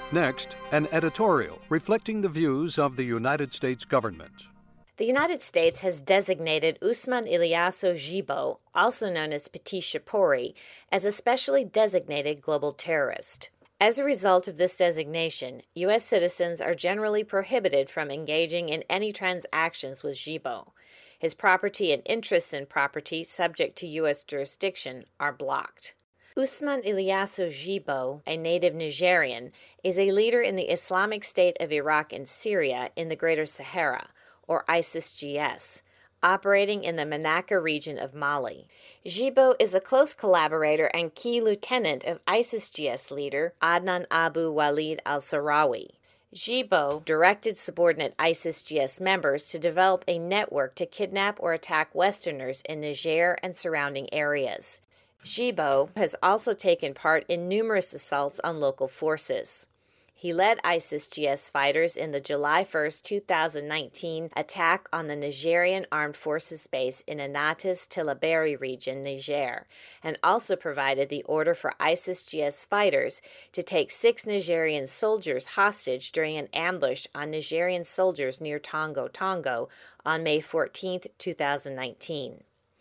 Next, an editorial reflecting the views of the United States government. The United States has designated Ousmane Ilyasu Jibo, also known as Petit Shapori, as a specially designated global terrorist. As a result of this designation, U.S. citizens are generally prohibited from engaging in any transactions with Jibo. His property and interests in property subject to U.S. jurisdiction are blocked. Ousmane Ilyasu Jibo, a native Nigerian, is a leader in the Islamic State of Iraq and Syria in the Greater Sahara, or ISIS-GS, operating in the Menaka region of Mali. Jibo is a close collaborator and key lieutenant of ISIS-GS leader Adnan Abu Walid al-Sahrawi. Jibo directed subordinate ISIS-GS members to develop a network to kidnap or attack Westerners in Niger and surrounding areas. Jibo has also taken part in numerous assaults on local forces. He led ISIS-GS fighters in the July 1, 2019 attack on the Nigerian Armed Forces base in Anatis Tillaberi region, Niger, and also provided the order for ISIS-GS fighters to take 6 Nigerian soldiers hostage during an ambush on Nigerian soldiers near Tongo on May 14, 2019.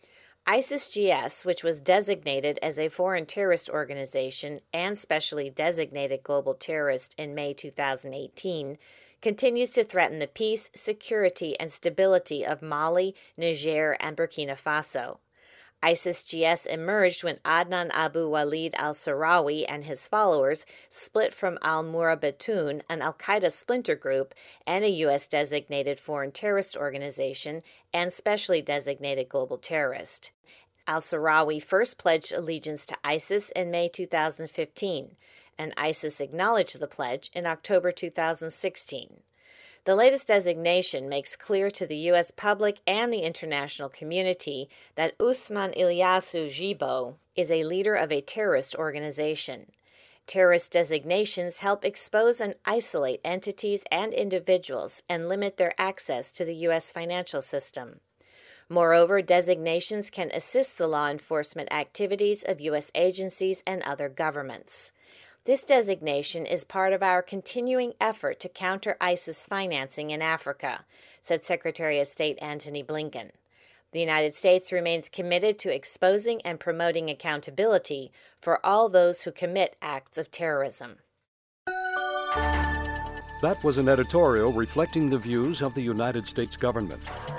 ISIS-GS, which was designated as a foreign terrorist organization and specially designated global terrorist in May 2018, continues to threaten the peace, security, and stability of Mali, Niger, and Burkina Faso. ISIS-GS emerged when Adnan Abu Walid al-Sahrawi and his followers split from al-Murabitun, an al-Qaeda splinter group and a U.S.-designated foreign terrorist organization and specially designated global terrorist. Al-Sahrawi first pledged allegiance to ISIS in May 2015, and ISIS acknowledged the pledge in October 2016. The latest designation makes clear to the U.S. public and the international community that Ousmane Ilyasu Jibo is a leader of a terrorist organization. Terrorist designations help expose and isolate entities and individuals and limit their access to the U.S. financial system. Moreover, designations can assist the law enforcement activities of U.S. agencies and other governments. This designation is part of our continuing effort to counter ISIS financing in Africa, said Secretary of State Antony Blinken. The United States remains committed to exposing and promoting accountability for all those who commit acts of terrorism. That was an editorial reflecting the views of the United States government.